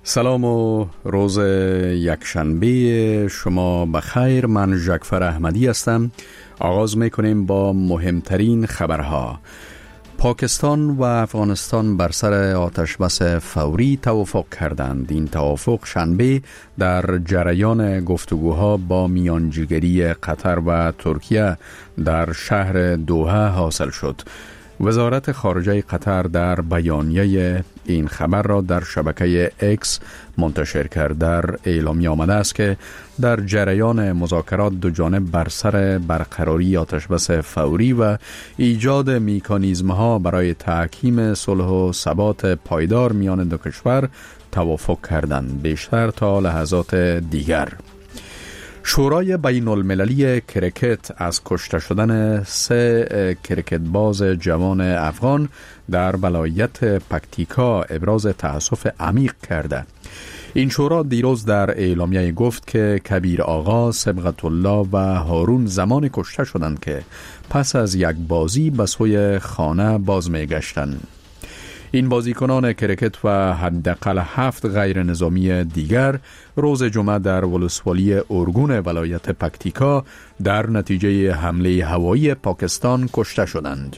سلام و روز یکشنبه شما بخیر. من ژکفر احمدی هستم. آغاز میکنیم با مهمترین خبرها. پاکستان و افغانستان بر سر آتشبس فوری توافق کردند. این توافق شنبه در جریان گفتگوها با میانجیگری قطر و ترکیه در شهر دوحه حاصل شد. وزارت خارجه قطر در بیانیه این خبر را در شبکه اکس منتشر کرد. در اعلامیه آمده است که در جریان مذاکرات دو جانب بر سر برقراری آتشبس فوری و ایجاد مکانیزم‌ها برای تحکیم صلح و ثبات پایدار میان دو کشور توافق کردند، بیشتر تا لحظات دیگر. شورای بین المللی کرکت از کشته شدن 3 کرکت باز جوان افغان در ولایت پکتیکا ابراز تأسف عمیق کرده. این شورا دیروز در اعلامیه گفت که کبیر آقا، صبغت الله و هارون زمان کشته شدند که پس از یک بازی به سوی خانه باز می گشتند. این بازیکنان کرکت و حداقل 7 غیر نظامی دیگر روز جمعه در ولسوالی ارگون ولایت پکتیکا در نتیجه حمله هوایی پاکستان کشته شدند.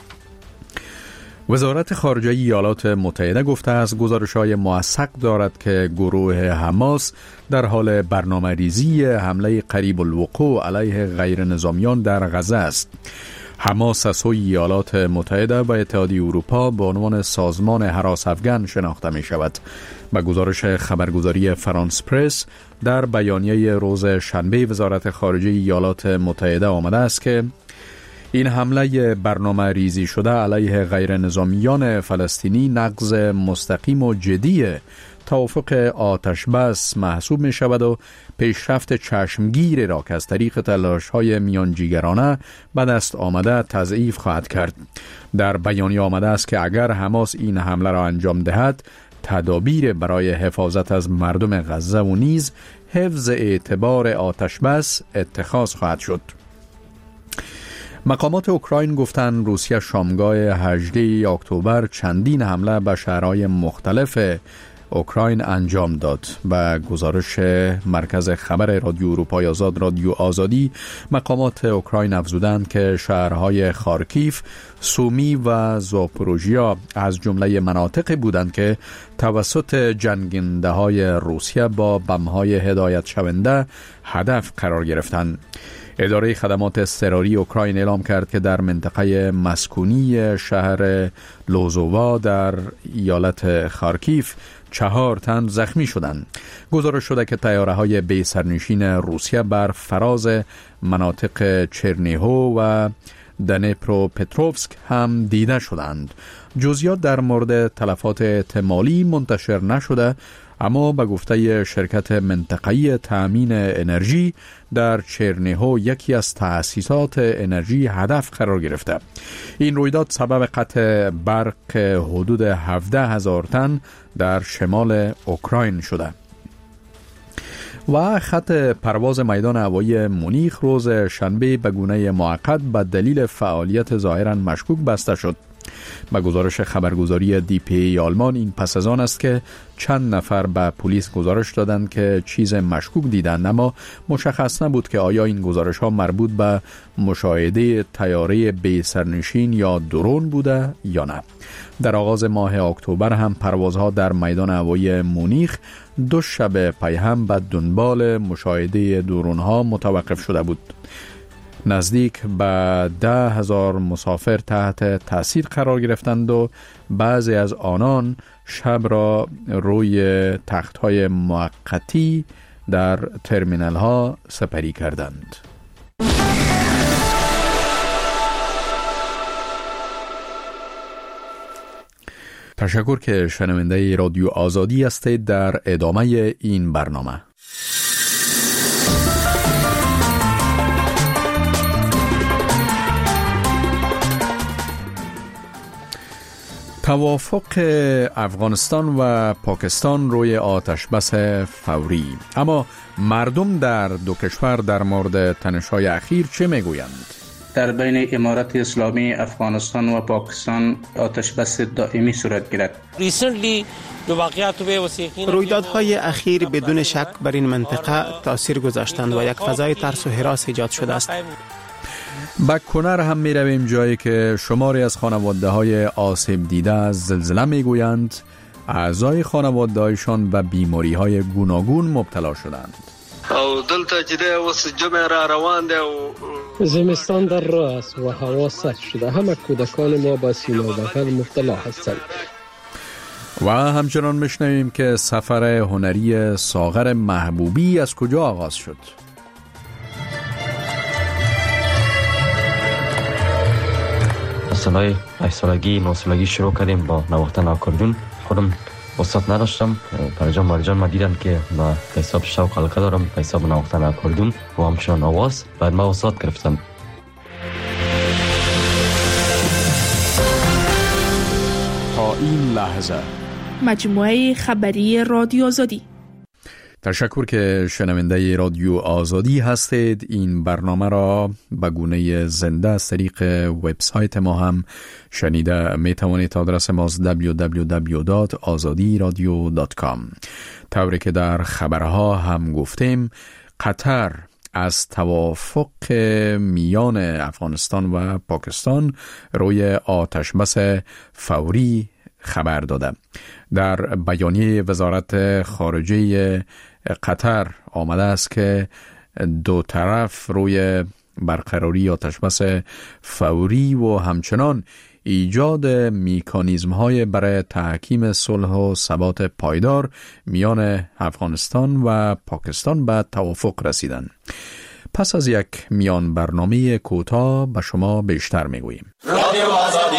وزارت خارجه ایالات متحده گفته است گزارش‌های موثق دارد که گروه حماس در حال برنامه‌ریزی حمله قریب الوقوع علیه غیر نظامیان در غزه است. حماس از سوی ایالات متحده و اتحادیه اروپا به عنوان سازمان هراس افغان شناخته می شود. به گزارش خبرگزاری فرانس پرس در بیانیه روز شنبه وزارت خارجه ایالات متحده آمده است که این حمله برنامه ریزی شده علیه غیر نظامیان فلسطینی نقض مستقیم و جدی توافق آتشبس محسوب می شود و پیشرفت چشمگیر را که از طریق تلاش‌های میانجیگرانه به دست آمده تضعیف خواهد کرد. در بیانیه آمده است که اگر حماس این حمله را انجام دهد، تدابیر برای حفاظت از مردم غزه و نیز حفظ اعتبار آتشبس اتخاذ خواهد شد. مقامات اوکراین گفتند روسیه شامگاه 18 اکتبر چندین حمله به شهرهای مختلف اوکراین انجام داد. و گزارش مرکز خبر رادیو اروپای آزاد رادیو آزادی، مقامات اوکراین افزودند که شهرهای خارکیف، سومی و زاپوروژیا از جمله مناطقی بودند که توسط جنگنده‌های روسیه با بم‌های هدایت شونده هدف قرار گرفتند. اداره خدمات اضطراری اوکراین اعلام کرد که در منطقه مسکونی شهر لوزووا در ایالت خارکیف 4 تن زخمی شدند. گزارش شده که طیاره‌های بی سرنشین روسیه بر فراز مناطق چرنیهو و دنیپروپتروفسک هم دیده شدند. جزئیات در مورد تلفات احتمالی منتشر نشده، اما به گفته شرکت منطقه‌ای تأمین انرژی در چرنیهو یکی از تأسیسات انرژی هدف قرار گرفته. این رویداد سبب قطع برق حدود 17,000 تن در شمال اوکراین شده. و خط پرواز میدان هوایی مونیخ روز شنبه به گونه موقت به دلیل فعالیت ظاهراً مشکوک بسته شد. به گزارش خبرگزاری دی پی ای آلمان، این پس از آن است که چند نفر به پلیس گزارش دادند که چیز مشکوک دیدند، اما مشخص نبود که آیا این گزارش ها مربوط به مشاهده طیاره بی سرنشین یا درون بوده یا نه. در آغاز ماه اکتبر هم پروازها در میدان هوایی مونیخ 2 شب پی هم به دنبال مشاهده درون ها متوقف شده بود. نزدیک به 10,000 مسافر تحت تاثیر قرار گرفتند و بعضی از آنان شب را روی تخت‌های موقتی در ترمینال ها سپری کردند. تشکر که شنونده رادیو آزادی هستید. در ادامه این برنامه توافق افغانستان و پاکستان روی آتشبس فوری. اما مردم در دو کشور در مورد تنش‌های اخیر چه میگویند؟ در بین امارت اسلامی افغانستان و پاکستان آتش بس دائمی صورت گیرد. رویدادهای اخیر بدون شک بر این منطقه تاثیر گذاشتند و یک فضای ترس و هراس ایجاد شده است. به کنر هم می رویم، جایی که شماری از خانواده های آسیب دیده از زلزله می گویند اعضای خانواده هایشان به بیماری های گوناگون مبتلا شدند. او دلته چې د اوس جمع را روان دی او زمستان در راه است و هوا سرد شده. همه کودکان ما با سینه و بغل مبتلا هستند. و همچنان میشنویم که سفر هنری ساغر محبوبی از کجا آغاز شد. از سالهای 8 سالگی 9 سالگی شروع کردیم با نواختن آکاردیون. خودم استاد نداشتم، پرجان مارجان ما دیدم که ما حساب شوق علاقه دارم، حساب نواختن آکاردیون و همچنان آواز. بعد ما استاد گرفتم. تا این لحظه مجموعه خبری رادیو آزادی. تشکر که شنونده رادیو آزادی هستید. این برنامه را به گونه زنده از طریق وبسایت ما هم شنیده می توانید. آدرس ما www.azadiradio.com. طوری که در خبرها هم گفتیم، قطر از توافق میان افغانستان و پاکستان روی آتشبس فوری خبر داده. در بیانیه وزارت خارجه قطر آمده است که دو طرف روی برقراری آتشبس فوری و همچنان ایجاد میکانیزم‌های برای تحکیم صلح و ثبات پایدار میان افغانستان و پاکستان به توافق رسیدند. پس از یک میان برنامه کوتاه به شما بیشتر میگوییم. رادیو آزادی.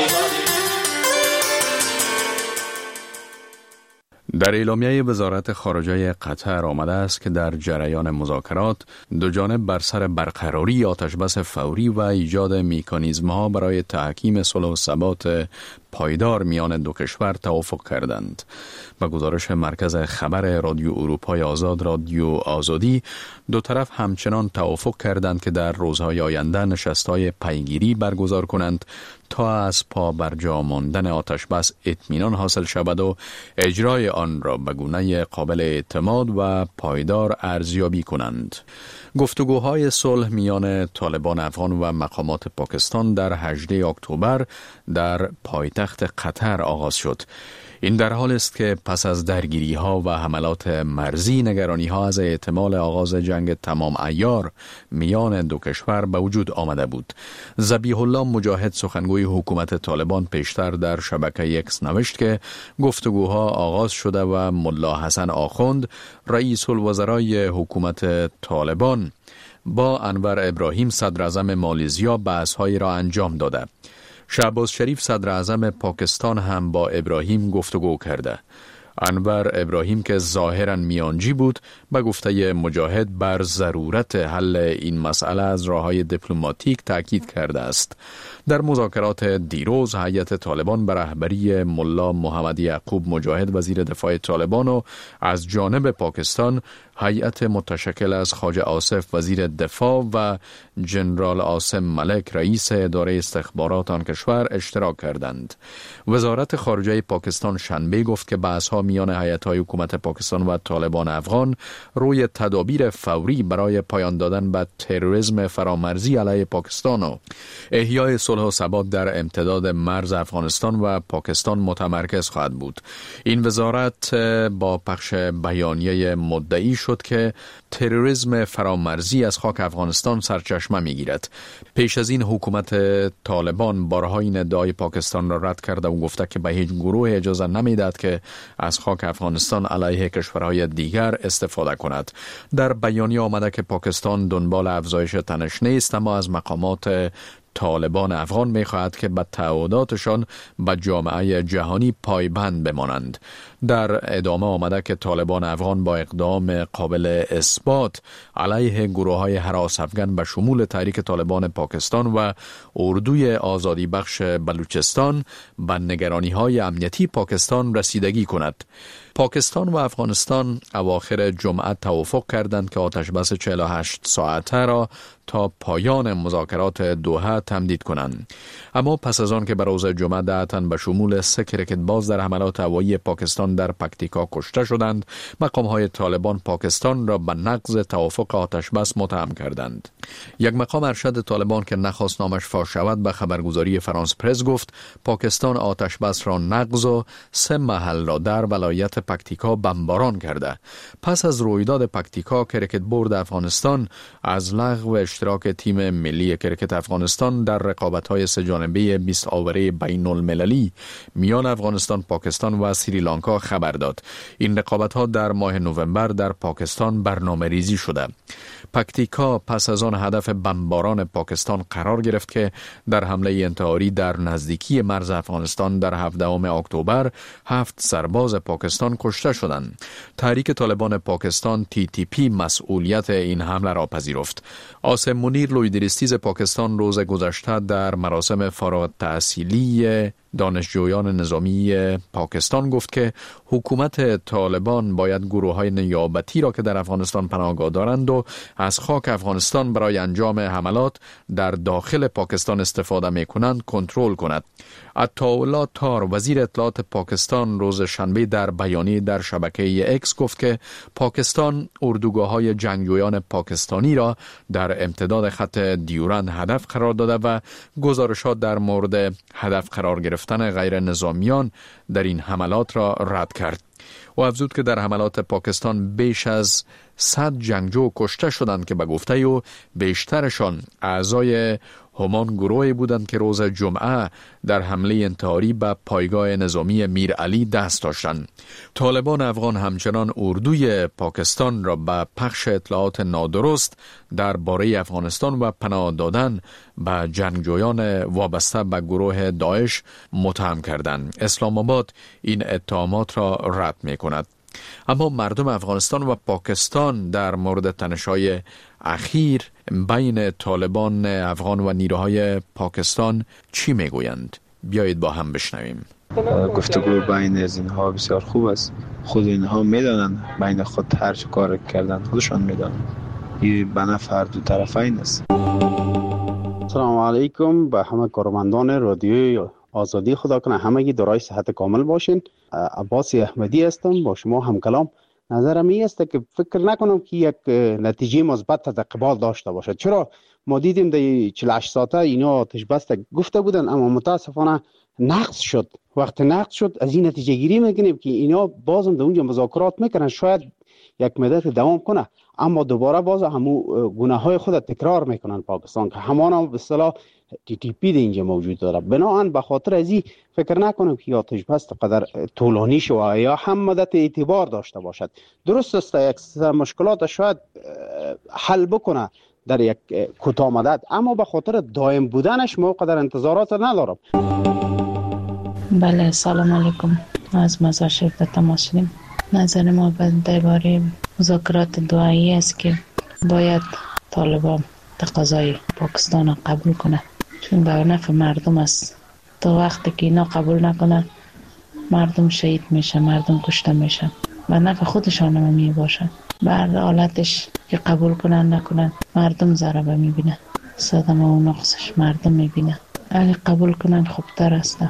در اعلامیه وزارت خارجه قطر آمده است که در جریان مذاکرات دو جانب بر سر برقراری آتشبس فوری و ایجاد میکانیزم‌ها برای تحکیم صلح و ثبات پایدار میان دو کشور توافق کردند. به گزارش مرکز خبر رادیو اروپای آزاد رادیو آزادی، دو طرف همچنان توافق کردند که در روزهای آینده نشست‌های پیگیری برگزار کنند تا از پا بر جا ماندن آتشبس اطمینان حاصل شود و اجرای آن را به گونه قابل اعتماد و پایدار ارزیابی کنند. گفتگوهای صلح میان طالبان افغان و مقامات پاکستان در 18 اکتبر در پایتخت قطر آغاز شد. این در حال است که پس از درگیری ها و حملات مرزی، نگرانی ها از احتمال آغاز جنگ تمام عیار میان دو کشور به وجود آمده بود. ذبیح الله مجاهد، سخنگوی حکومت طالبان، پیشتر در شبکه اکس نوشت که گفتگوها آغاز شده و ملا حسن آخوند، رئیس الوزرای حکومت طالبان، با انور ابراهیم صدر اعظم مالیزیا بحث‌هایی را انجام داده. شهباز شریف صدر اعظم پاکستان هم با ابراهیم گفتگو کرده. انور ابراهیم که ظاهراً میانجی بود، به گفته مجاهد بر ضرورت حل این مسئله از راه‌های دیپلماتیک تاکید کرده است. در مذاکرات دیروز، هیئت طالبان به رهبری ملا محمد یعقوب مجاهد وزیر دفاع طالبان و از جانب پاکستان هیئت متشکل از خواجه آصف وزیر دفاع و جنرال عاصم ملک رئیس اداره استخبارات آن کشور اشتراک کردند. وزارت خارجه پاکستان شنبه گفت که بحث‌ها میان هیئت‌های حکومت پاکستان و طالبان افغان روی تدابیر فوری برای پایان دادن به تروریسم فرامرزی علیه پاکستان و احیای صلح و ثبات در امتداد مرز افغانستان و پاکستان متمرکز خواهد بود. این وزارت با پخش بیانیه مدعی شد که تروریسم فرامرزی از خاک افغانستان سرچشمه میگیرد. پیش از این حکومت طالبان بارها این ادعای پاکستان را رد کرده و گفته که به هیچ گروه اجازه نمیدهد که از خاک افغانستان علیه کشورهای دیگر استفاده کند. در بیانیه آمده که پاکستان دنبال افزایش تنش نیست، اما از مقامات طالبان افغان می‌خواهد که به تعهداتشان به جامعه جهانی پایبند بمانند. در ادامه آمده که طالبان افغان با اقدام قابل اثبات علیه گروه‌های هراس افغان به شمول تحریک طالبان پاکستان و اردوی آزادی بخش بلوچستان به نگرانی‌های امنیتی پاکستان رسیدگی کند. پاکستان و افغانستان اواخر جمعه توافق کردند که آتشبس 48 ساعته را تا پایان مذاکرات دوحه تمدید کنند. اما پس از آن که به روز جمعه 10 تن به شمول 3 کرکت باز در حملات هوایی پاکستان در پکتیکا کشته شدند، مقام‌های طالبان پاکستان را به نقض توافق آتش بس متهم کردند. یک مقام ارشد طالبان که نخواست نامش فاش شود به خبرگزاری فرانس پرس گفت پاکستان آتش بس را نقض و 3 محل را در ولایت پکتیکا بمباران کرده. پس از رویداد پکتیکا، کرکت بورد افغانستان از لغو اشتراک تیم ملی کرکت افغانستان در رقابت‌های 3 جانبه 20 آوره بین المللی میان افغانستان، پاکستان و سریلانکا خبر داد. این رقابت‌ها در ماه نوامبر در پاکستان برنامه‌ریزی شده. پکتیکا پس از آن هدف بمباران پاکستان قرار گرفت که در حمله انتحاری در نزدیکی مرز افغانستان در 17 اکتبر 7 سرباز پاکستان کشته شدند. تحریک طالبان پاکستان TTP مسئولیت این حمله را پذیرفت. آسم منیر لویدریستیز پاکستان روز گذشته در مراسم فارغ التحصیلی دانشجویان نظامی پاکستان گفت که حکومت طالبان باید گروه‌های نیابتی را که در افغانستان پناهگاه دارند و از خاک افغانستان برای انجام حملات در داخل پاکستان استفاده می‌کنند کنترل کند. عطاالله تار وزیر اطلاعات پاکستان روز شنبه در بیانیه در شبکه اکس گفت که پاکستان اردوگاه‌های جنگجویان پاکستانی را در امتداد خط دیورند هدف قرار داده و گزارشات در مورد هدف قرار گرفتن غیر نظامیان در این حملات را رد کرد. و افزود که در حملات پاکستان بیش از 100 جنگجو کشته شدند که به گفته او بیشترشان اعضای همان گروهی بودند که روز جمعه در حمله انتحاری به پایگاه نظامی میر علی دست داشتند. طالبان افغان همچنان اردوی پاکستان را به پخش اطلاعات نادرست درباره افغانستان و پناه دادن به جنگجویان وابسته به گروه داعش متهم کردند. اسلام آباد این اتهامات را رد می‌کند. اما مردم افغانستان و پاکستان در مورد تنش‌های اخیر بین طالبان افغان و نیروهای پاکستان چی میگویند؟ بیایید با هم بشنویم. گفتگو بین از اینها بسیار خوب است. خود اینها میدانند بین خود هر چه کار کردن خودشان میدانند. این به نفع دو طرفین است. سلام علیکم به همه کارمندان رادیوی آزادی. خدا کنه همگی دارای صحت کامل باشین. عباس احمدی هستم با شما هم کلام. نظرم این است که فکر نکنم که یک نتیجه مثبت در قبال داشته باشد. چرا ما دیدیم در 48 ساعته اینا آتش بس گفته بودن اما متاسفانه نقض شد. وقتی نقض شد از این نتیجه گیری میکنیم که اینا بازم در اونجا مذاکرات میکنن، شاید یک مدت دوام کنه اما دوباره باز همو گناه های خود تکرار میکنن پاکستان که همان هم به اصطلاح TTP اینجا موجود داره. بنابراین به خاطر از این فکر نکنم که آتش بس قدر طولانی شود یا هم مدت اعتبار داشته باشد. درست است یک مشکلات شاید حل بکنه در یک کوتاه مدت، اما به خاطر دائم بودنش ما قدر انتظارات ندارم. بله، سلام علیکم. از مزار شریف تماس شدیم. نظر ما درباره مذاکرات دوحه‌ای است که باید طالبان تقاضای پاکستان را قبول کنه، چون به نفع مردم است. تا وقتی که اینا قبول نکنن مردم شهید میشه، مردم کشته میشن، به نفع خودشان هم می باشه. به هر حالتش که قبول کنن نکنن مردم ضربه میبینه، صدمه و نقصش مردم میبینه. اگه قبول کنن خوبتر است.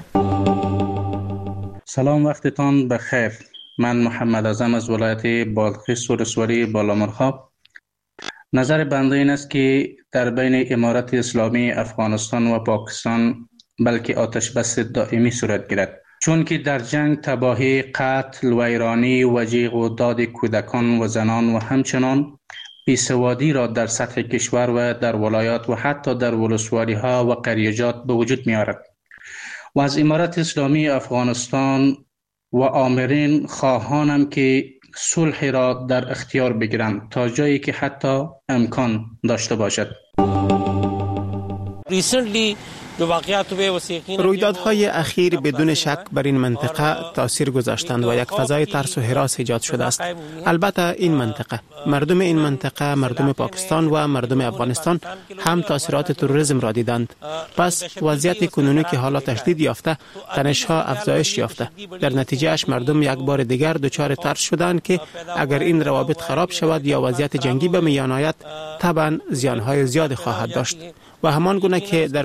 سلام، وقتتان بخیر. من محمد اعظم از ولایت بادغیس ولسوالی بالامرغاب. نظر بنده این است که در بین امارت اسلامی افغانستان و پاکستان بلکه آتش بس دائمی صورت گیرد، چون که در جنگ تباهی، قتل، ویرانی و جیغ و داد کودکان و زنان و همچنان بیسوادی را در سطح کشور و در ولایات و حتی در ولسوالی ها و قریجات به وجود می آورد. و از امارت اسلامی افغانستان و آمرین خواهانم که صلح را در اختیار بگیرند تا جایی که حتی امکان داشته باشد. Recently, رویدادهای اخیر بدون شک بر این منطقه تاثیر گذاشتند و یک فضای ترس و هراس ایجاد شده است. البته این منطقه، مردم این منطقه، مردم پاکستان و مردم افغانستان هم تاثیرات تروریسم را دیدند. پس وضعیت کنونی که حالا تشدید یافته، تنش‌ها افزایش یافته، در نتیجه اش مردم یک بار دیگر دچار ترس شدند که اگر این روابط خراب شود یا وضعیت جنگی به میان آید، طبعا زیانهای زیاد خواهد داشت و همان گونه که در